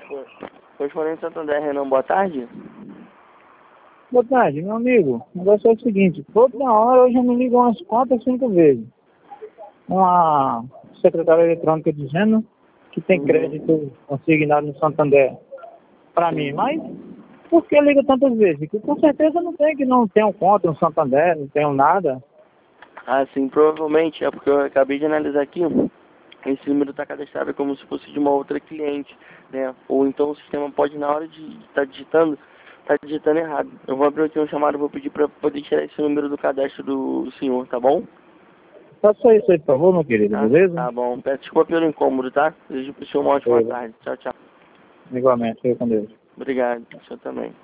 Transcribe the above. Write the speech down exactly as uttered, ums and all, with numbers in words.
Correspondente Santander, Renan, boa tarde. Boa tarde, meu amigo. O negócio é o seguinte, toda hora hoje eu me ligo umas quatro, cinco vezes. Uma secretária eletrônica dizendo que tem Uhum. crédito consignado no Santander para mim, mas por que liga tantas vezes? Que com certeza não tem, que não tenho conta no Santander, não tenho nada. Ah, sim, provavelmente é porque eu acabei de analisar aqui. Esse número está cadastrado como se fosse de uma outra cliente, né? Ou então o sistema pode, na hora de estar tá digitando, tá digitando errado. Eu vou abrir aqui um chamado, vou pedir para poder tirar esse número do cadastro do senhor, tá bom? Faça isso aí, por favor, meu querido, Tá, beleza? tá bom. Peço desculpa pelo incômodo, tá? Desejo pro senhor uma ótima Beleza. tarde. Tchau, tchau. Igualmente, fique com Deus. Obrigado. O senhor também.